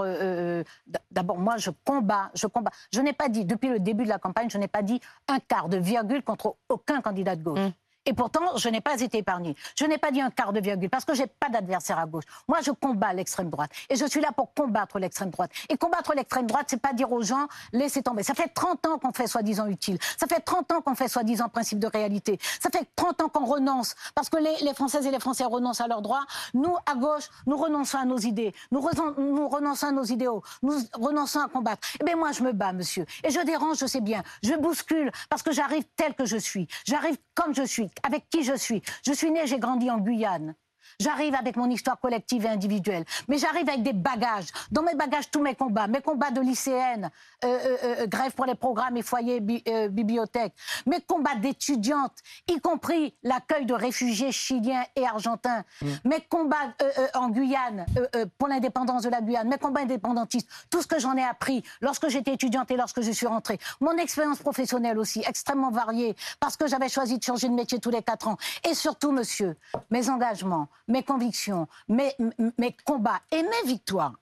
moi, je combats. Je n'ai pas dit, depuis le début de la campagne, je n'ai pas dit un quart de virgule contre aucun candidat de gauche. Et pourtant, je n'ai pas été épargnée. Je n'ai pas dit un quart de virgule, parce que je n'ai pas d'adversaire à gauche. Moi, je combats l'extrême droite. Et je suis là pour combattre l'extrême droite. Et combattre l'extrême droite, c'est pas dire aux gens, laissez tomber. Ça fait 30 ans qu'on fait soi-disant utile. Ça fait 30 ans qu'on fait soi-disant principe de réalité. Ça fait 30 ans qu'on renonce. Parce que les Françaises et les Français renoncent à leurs droits. Nous, à gauche, nous renonçons à nos idées. Nous renonçons à nos idéaux. Nous renonçons à combattre. Eh bien, moi, je me bats, monsieur. Et je dérange, je sais bien. Je bouscule, parce que j'arrive tel que je suis. J'arrive comme je suis. Avec qui je suis. Je suis née, j'ai grandi en Guyane. J'arrive avec mon histoire collective et individuelle. Mais j'arrive avec des bagages. Dans mes bagages, tous mes combats de lycéenne, grève pour les programmes et foyers, bibliothèques, mes combats d'étudiantes, y compris l'accueil de réfugiés chiliens et argentins, mes combats en Guyane, pour l'indépendance de la Guyane, mes combats indépendantistes, tout ce que j'en ai appris lorsque j'étais étudiante et lorsque je suis rentrée. Mon expérience professionnelle aussi, extrêmement variée, parce que j'avais choisi de changer de métier tous les 4 ans. Et surtout, monsieur, mes engagements, mes convictions, mes combats et mes victoires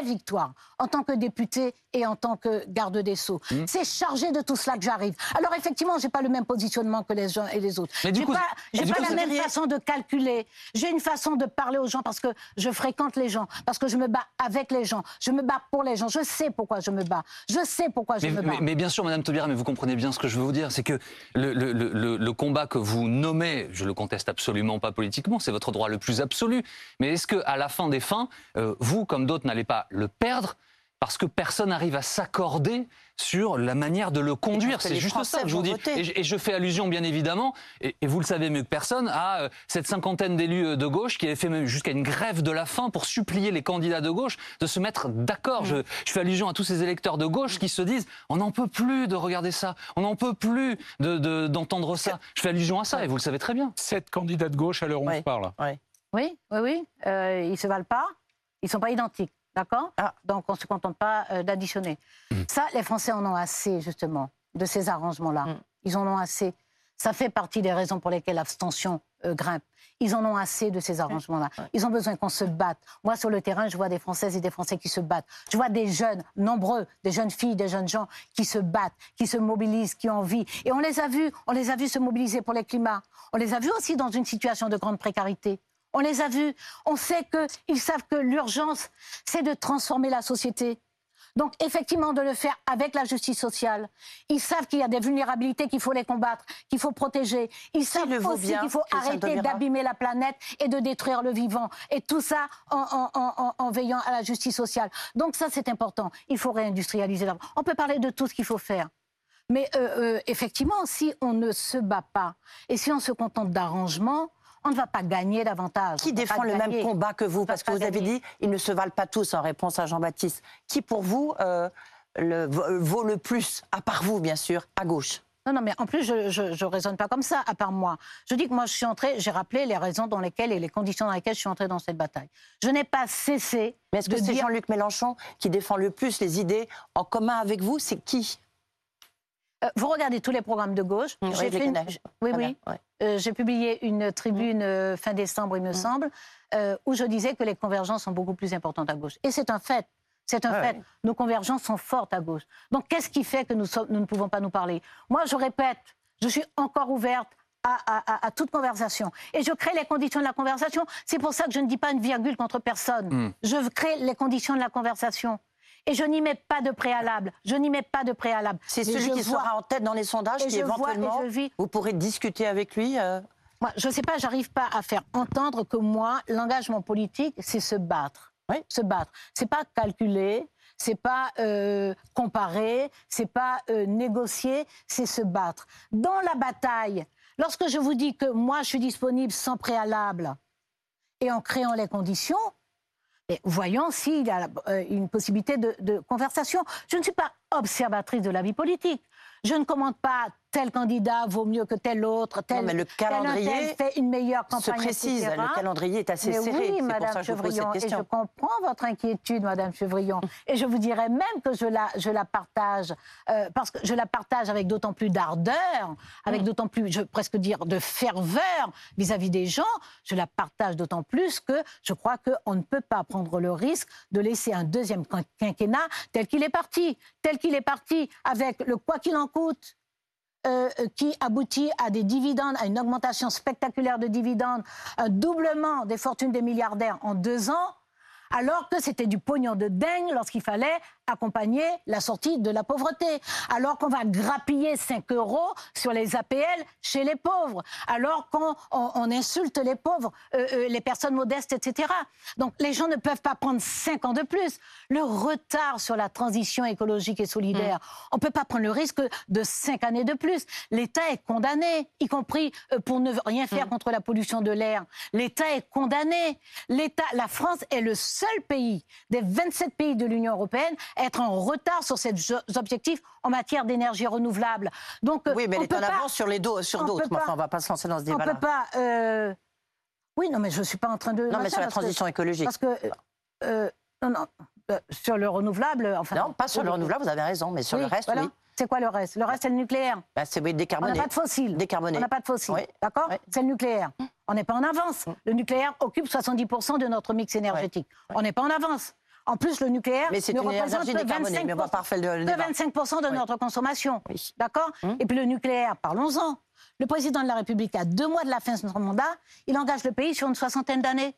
en tant que députée et en tant que garde des Sceaux. C'est chargé de tout cela que j'arrive. Alors effectivement, j'ai pas le même positionnement que les uns et les autres. J'ai pas la même façon de calculer. J'ai une façon de parler aux gens parce que je fréquente les gens, parce que je me bats avec les gens, je me bats pour les gens. Je sais pourquoi je me bats. Je sais pourquoi je me bats. Mais bien sûr, Madame Taubira, mais vous comprenez bien ce que je veux vous dire, c'est que le combat que vous nommez, je le conteste absolument pas politiquement, c'est votre droit le plus absolu. Mais est-ce qu'à la fin des fins, vous, comme d'autres, n'allez pas le perdre parce que personne n'arrive à s'accorder sur la manière de le conduire? C'est juste ça que je vous dis. Et je fais allusion, bien évidemment, et vous le savez mieux que personne, à cette cinquantaine d'élus de gauche qui avaient fait même jusqu'à une grève de la faim pour supplier les candidats de gauche de se mettre d'accord. Je fais allusion à tous ces électeurs de gauche qui se disent « on n'en peut plus de regarder ça, on n'en peut plus d'entendre ça ». Je fais allusion à ça, et vous le savez très bien. 7 candidats de gauche à l'heure où on se parle. Oui. Ils ne se valent pas, ils ne sont pas identiques. D'accord ? Donc, on ne se contente pas d'additionner. Ça, les Français en ont assez, justement, de ces arrangements-là. Ils en ont assez. Ça fait partie des raisons pour lesquelles l'abstention grimpe. Ils en ont assez de ces arrangements-là. Ils ont besoin qu'on se batte. Moi, sur le terrain, je vois des Françaises et des Français qui se battent. Je vois des jeunes, nombreux, des jeunes filles, des jeunes gens qui se battent, qui se mobilisent, qui ont envie. Et on les a vus se mobiliser pour les climats. On les a vus aussi dans une situation de grande précarité. On les a vus. On sait qu'ils savent que l'urgence, c'est de transformer la société. Donc, effectivement, de le faire avec la justice sociale. Ils savent qu'il y a des vulnérabilités qu'il faut les combattre, qu'il faut protéger. Ils savent aussi qu'il faut arrêter d'abîmer la planète et de détruire le vivant. Et tout ça en veillant à la justice sociale. Donc ça, c'est important. Il faut réindustrialiser. On peut parler de tout ce qu'il faut faire. Mais effectivement, si on ne se bat pas et si on se contente d'arrangements, on ne va pas gagner davantage. Qui défend le même combat que vous? Parce que vous avez dit, ils ne se valent pas tous, en réponse à Jean-Baptiste. Qui, pour vous, vaut le plus, à part vous, bien sûr, à gauche? Non, mais en plus, je ne raisonne pas comme ça, à part moi. Je dis que moi, je suis entrée, j'ai rappelé les raisons dans lesquelles et les conditions dans lesquelles je suis entrée dans cette bataille. Je n'ai pas cessé. Mais est-ce que c'est Jean-Luc Mélenchon qui défend le plus les idées en commun avec vous? C'est qui? Vous regardez tous les programmes de gauche. J'ai publié une tribune fin décembre, il me semble, où je disais que les convergences sont beaucoup plus importantes à gauche. Et c'est un fait. C'est un fait. Nos convergences sont fortes à gauche. Donc, qu'est-ce qui fait que nous ne pouvons pas nous parler? Moi, je répète, je suis encore ouverte à toute conversation. Et je crée les conditions de la conversation. C'est pour ça que je ne dis pas une virgule contre personne. Je crée les conditions de la conversation. Et je n'y mets pas de préalable. C'est celui qui sera en tête dans les sondages qui éventuellement, vous pourrez discuter avec lui Moi, je ne sais pas, j'arrive pas à faire entendre que moi, l'engagement politique, c'est se battre. Se battre. C'est pas calculer, c'est pas comparer, c'est pas négocier, c'est se battre. Dans la bataille, lorsque je vous dis que moi, je suis disponible sans préalable et en créant les conditions, et voyons s'il y a une possibilité de conversation. Je ne suis pas observatrice de la vie politique. Je ne commente pas tel candidat vaut mieux que tel autre, tel, non, mais le calendrier tel fait une meilleure campagne, se précise, etc. le calendrier est assez serré. Oui, c'est Madame pour ça que je vous pose cette Chevrillon, et question. je comprends votre inquiétude, Madame Chevrillon. Et je vous dirais même que je la partage, parce que je la partage avec d'autant plus d'ardeur, avec d'autant plus, je vais presque dire, de ferveur vis-à-vis des gens. Je la partage d'autant plus que je crois qu'on ne peut pas prendre le risque de laisser un deuxième quinquennat tel qu'il est parti, avec le quoi qu'il en coûte, qui aboutit à des dividendes, à une augmentation spectaculaire de dividendes, un doublement des fortunes des milliardaires en 2 ans, alors que c'était du pognon de dingue lorsqu'il fallait accompagner la sortie de la pauvreté, alors qu'on va grappiller 5 € sur les APL chez les pauvres, alors qu'on insulte les pauvres, les personnes modestes, etc. Donc les gens ne peuvent pas prendre 5 ans de plus. Le retard sur la transition écologique et solidaire, on ne peut pas prendre le risque de 5 années de plus. L'État est condamné, y compris pour ne rien faire contre la pollution de l'air. L'État est condamné. La France est le seul pays des 27 pays de l'Union européenne à être en retard sur ces objectifs en matière d'énergie renouvelable. Donc, oui, mais elle est en avance sur d'autres. Mais enfin, on ne va pas se lancer dans ce débat-là. On ne peut pas... Oui, non, mais je ne suis pas en train de... Non, mais sur la transition écologique. Parce que... sur le renouvelable... Enfin, non, pas sur le renouvelable, vous avez raison, mais sur le reste, voilà. oui. C'est quoi le reste? Le reste, c'est le nucléaire. C'est décarboné. On n'a pas de fossiles. Décarboné. On n'a pas de fossiles. Oui. D'accord? Oui. C'est le nucléaire. On n'est pas en avance. Le nucléaire occupe 70% de notre mix énergétique. On n'est pas en avance. En plus, le nucléaire ne représente que 25% de notre consommation. Oui. D'accord? Et puis le nucléaire, parlons-en. Le président de la République, à 2 mois de la fin de son mandat, il engage le pays sur une soixantaine d'années.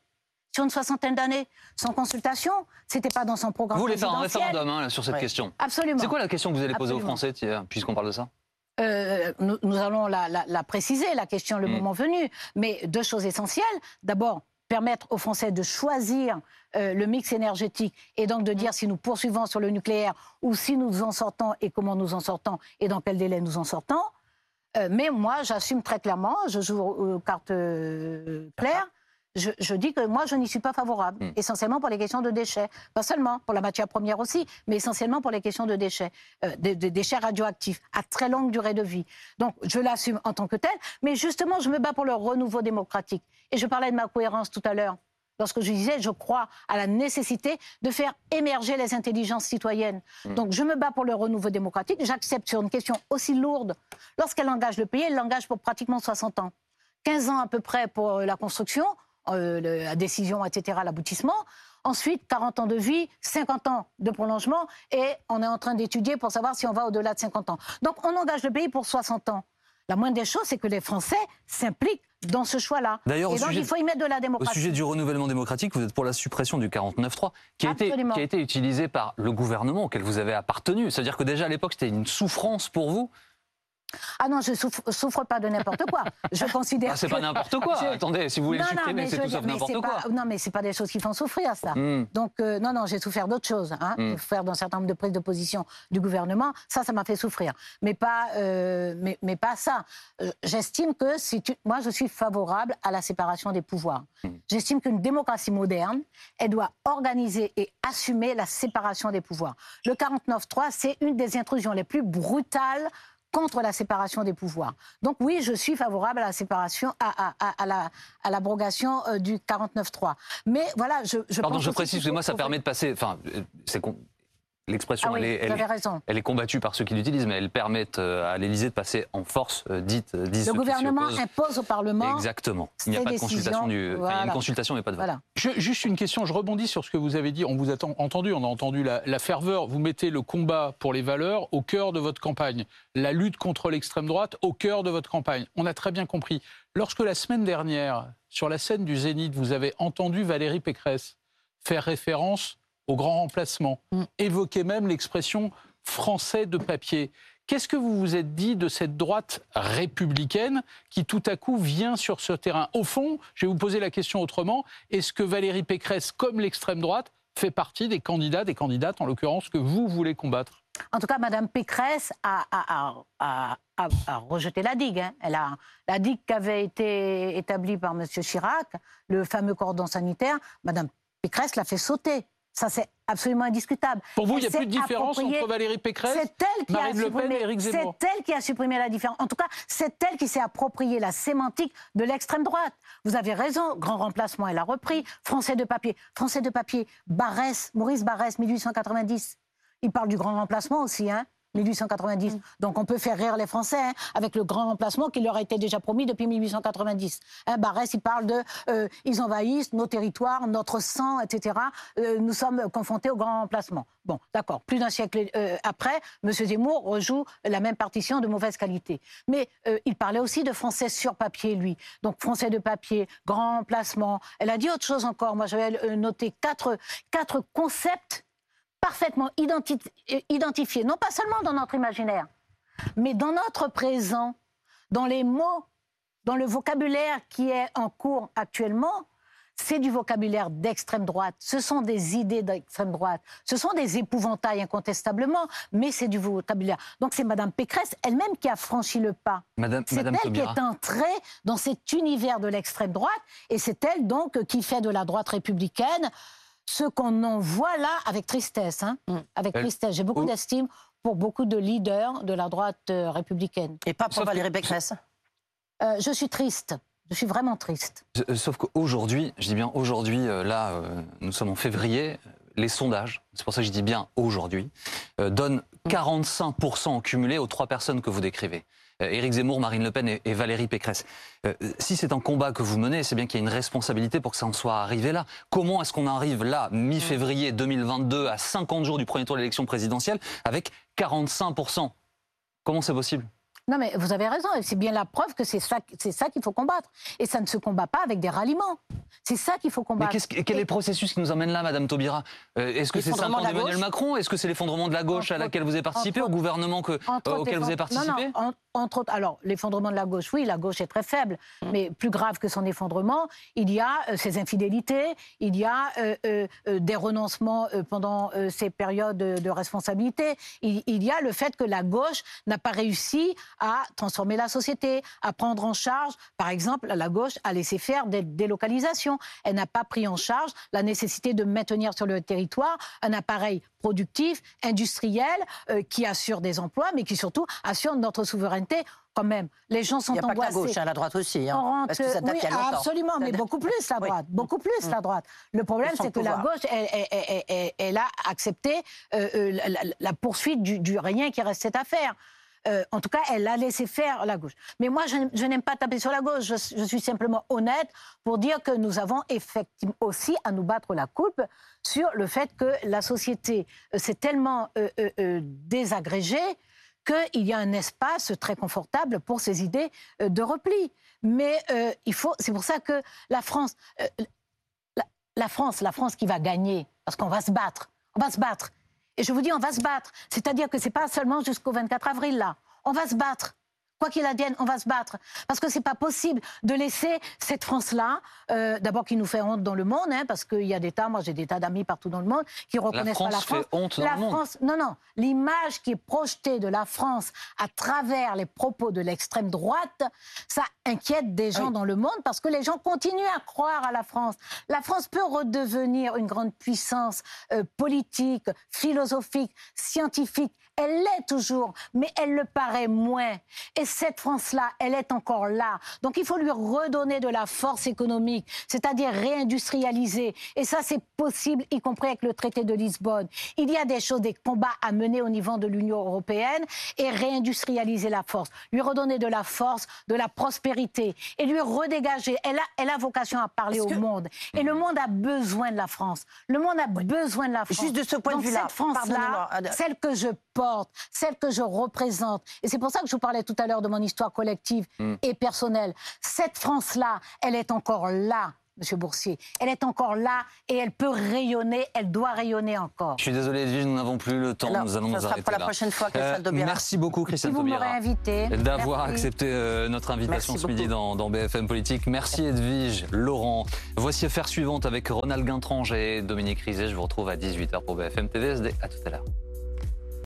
Sans consultation, c'était pas dans son programme. Vous voulez faire un référendum sur cette question? Absolument. C'est quoi la question que vous allez poser aux Français, puisqu'on parle de ça? Nous allons la préciser, la question, le moment venu. Mais 2 choses essentielles. D'abord, permettre aux Français de choisir le mix énergétique et donc de dire si nous poursuivons sur le nucléaire ou si nous en sortons et comment nous en sortons et dans quel délai nous en sortons. Mais moi, j'assume très clairement, je joue aux cartes claires. Je dis que moi, je n'y suis pas favorable, essentiellement pour les questions de déchets. Pas seulement, pour la matière première aussi, mais essentiellement pour les questions de déchets, des déchets radioactifs à très longue durée de vie. Donc, je l'assume en tant que tel, mais justement, je me bats pour le renouveau démocratique. Et je parlais de ma cohérence tout à l'heure, lorsque je disais, je crois à la nécessité de faire émerger les intelligences citoyennes. Donc, je me bats pour le renouveau démocratique. J'accepte sur une question aussi lourde. Lorsqu'elle engage le pays, elle l'engage pour pratiquement 60 ans. 15 ans à peu près pour la construction, la décision, etc., l'aboutissement. Ensuite, 40 ans de vie, 50 ans de prolongement, et on est en train d'étudier pour savoir si on va au-delà de 50 ans. Donc, on engage le pays pour 60 ans. La moindre des choses, c'est que les Français s'impliquent dans ce choix-là. D'ailleurs, et donc, il faut y mettre de la démocratie. Au sujet du renouvellement démocratique, vous êtes pour la suppression du 49.3, qui a été utilisé par le gouvernement auquel vous avez appartenu. C'est-à-dire que déjà, à l'époque, c'était une souffrance pour vous. Ah non, je souffre pas de n'importe quoi. Je considère. C'est pas n'importe quoi. Attendez, si vous voulez le supprimer, c'est tout sauf n'importe quoi. Non, mais c'est pas des choses qui font souffrir, ça. Donc non, j'ai souffert d'autres choses. J'ai souffert d'un certain nombre de prises de position du gouvernement. Ça m'a fait souffrir. Mais pas ça. J'estime que moi, je suis favorable à la séparation des pouvoirs. J'estime qu'une démocratie moderne, elle doit organiser et assumer la séparation des pouvoirs. Le 49.3, c'est une des intrusions les plus brutales contre la séparation des pouvoirs. Donc oui, je suis favorable à la séparation, à l'abrogation du 49.3. Mais voilà, je précise, parce que moi, ça permet de passer... Enfin, l'expression, elle est combattue par ceux qui l'utilisent, mais elle permet à l'Élysée de passer en force, le gouvernement impose au Parlement. Exactement. Il n'y a pas de consultation. Il y a une consultation, mais pas de vote. Voilà. Juste une question, je rebondis sur ce que vous avez dit. On vous a entendu, on a entendu la ferveur. Vous mettez le combat pour les valeurs au cœur de votre campagne. La lutte contre l'extrême droite au cœur de votre campagne. On a très bien compris. Lorsque la semaine dernière, sur la scène du Zénith, vous avez entendu Valérie Pécresse faire référence au grand remplacement, évoquer même l'expression « français de papier ». Qu'est-ce que vous vous êtes dit de cette droite républicaine qui tout à coup vient sur ce terrain? Au fond, je vais vous poser la question autrement, est-ce que Valérie Pécresse, comme l'extrême droite, fait partie des candidats, des candidates en l'occurrence, que vous voulez combattre? En tout cas, Mme Pécresse a rejeté la digue. La digue qui avait été établie par M. Chirac, le fameux cordon sanitaire, Mme Pécresse l'a fait sauter. Ça, c'est absolument indiscutable. Pour vous, il n'y a plus de différence entre Valérie Pécresse, Marine Le Pen et Éric Zemmour. C'est elle qui a supprimé la différence. En tout cas, c'est elle qui s'est approprié la sémantique de l'extrême droite. Vous avez raison, grand remplacement, elle a repris. Français de papier. Français de papier, Maurice Barrès, 1890. Il parle du grand remplacement aussi, hein, 1890. Donc on peut faire rire les Français avec le grand remplacement qui leur a été déjà promis depuis 1890. Barrès, il parle de ils envahissent nos territoires, notre sang, etc. Nous sommes confrontés au grand remplacement. Bon, d'accord. Plus d'un siècle après, M. Zemmour rejoue la même partition de mauvaise qualité. Mais il parlait aussi de Français sur papier, lui. Donc Français de papier, grand remplacement. Elle a dit autre chose encore. Moi, j'avais noté quatre concepts parfaitement identifiés, non pas seulement dans notre imaginaire, mais dans notre présent, dans les mots, dans le vocabulaire qui est en cours actuellement. C'est du vocabulaire d'extrême droite, ce sont des idées d'extrême droite, ce sont des épouvantails incontestablement, mais c'est du vocabulaire. Donc c'est Mme Pécresse elle-même qui a franchi le pas. C'est elle qui est entrée dans cet univers de l'extrême droite, et c'est elle donc qui fait de la droite républicaine ce qu'on en voit là avec tristesse. Avec tristesse. J'ai beaucoup d'estime pour beaucoup de leaders de la droite républicaine. Et pas pour Valérie Pécresse. Je suis triste. Je suis vraiment triste. Sauf qu'aujourd'hui, je dis bien aujourd'hui, là, nous sommes en février, les sondages, c'est pour ça que je dis bien aujourd'hui, donnent 45% en cumulé aux 3 personnes que vous décrivez. Éric Zemmour, Marine Le Pen et Valérie Pécresse. Si c'est un combat que vous menez, c'est bien qu'il y a une responsabilité pour que ça en soit arrivé là. Comment est-ce qu'on arrive là, mi-février 2022, à 50 jours du premier tour de l'élection présidentielle, avec 45%? Comment c'est possible? Non, mais vous avez raison, c'est bien la preuve que c'est ça qu'il faut combattre. Et ça ne se combat pas avec des ralliements. C'est ça qu'il faut combattre. Mais quel est le processus qui nous emmène là, Madame Taubira? Est-ce que c'est 5 ans d'Emmanuel Macron? Est-ce que c'est l'effondrement de la gauche à laquelle vous avez participé, au gouvernement auquel vous avez participé? Non, entre autres, alors l'effondrement de la gauche, oui, la gauche est très faible, mais plus grave que son effondrement, il y a ses infidélités, il y a des renoncements pendant ces périodes de responsabilité, il y a le fait que la gauche n'a pas réussi à transformer la société, à prendre en charge, par exemple, la gauche a laissé faire des délocalisations. Elle n'a pas pris en charge la nécessité de maintenir sur le territoire un appareil productif, industriel, qui assure des emplois, mais qui surtout assure notre souveraineté. Quand même, les gens sont angoissés. Il n'y a pas que la gauche, la droite aussi. Parce que ça date il y a longtemps. Absolument, mais beaucoup plus la droite. Beaucoup plus la droite. Le problème, c'est que la gauche, elle a accepté la poursuite du rien qui restait à faire. En tout cas, elle a laissé faire la gauche. Mais moi, je n'aime pas taper sur la gauche. Je suis simplement honnête pour dire que nous avons effectivement aussi à nous battre la coupe sur le fait que la société s'est tellement désagrégée qu'il y a un espace très confortable pour ces idées de repli. Mais c'est pour ça que la France qui va gagner, parce qu'on va se battre, Et je vous dis, on va se battre. C'est-à-dire que c'est pas seulement jusqu'au 24 avril, là. On va se battre. Quoi qu'il advienne, on va se battre. Parce que c'est pas possible de laisser cette France-là, d'abord qui nous fait honte dans le monde, parce qu'il y a des tas, moi j'ai des tas d'amis partout dans le monde, qui reconnaissent pas la France. Fait honte dans le monde. Non. L'image qui est projetée de la France à travers les propos de l'extrême droite, ça inquiète des gens dans le monde parce que les gens continuent à croire à la France. La France peut redevenir une grande puissance politique, philosophique, scientifique. Elle l'est toujours, mais elle le paraît moins. Et cette France-là, elle est encore là. Donc il faut lui redonner de la force économique, c'est-à-dire réindustrialiser. Et ça, c'est possible, y compris avec le traité de Lisbonne. Il y a des choses, des combats à mener au niveau de l'Union européenne et réindustrialiser la force. Lui redonner de la force, de la prospérité et lui redégager. Elle a vocation à parler au monde. Et le monde a besoin de la France. Le monde a besoin de la France. Juste de ce point de vue-là, cette France-là, celle que je porte, celle que je représente. Et c'est pour ça que je vous parlais tout à l'heure de mon histoire collective et personnelle. Cette France-là, elle est encore là, Monsieur Boursier. Elle est encore là et elle peut rayonner, elle doit rayonner encore. Je suis désolé, Edwige, nous n'avons plus le temps. Alors, nous allons nous arrêter pour la là. prochaine fois, Christiane Taubira. Merci beaucoup, Christiane Taubira. Si vous m'aurez invité. D'avoir accepté notre invitation ce midi dans BFM Politique. Merci Edwige, Laurent. Voici Affaire suivante avec Ronald Guintrange et Dominique Rizet. Je vous retrouve à 18h pour BFM TVSD. À tout à l'heure.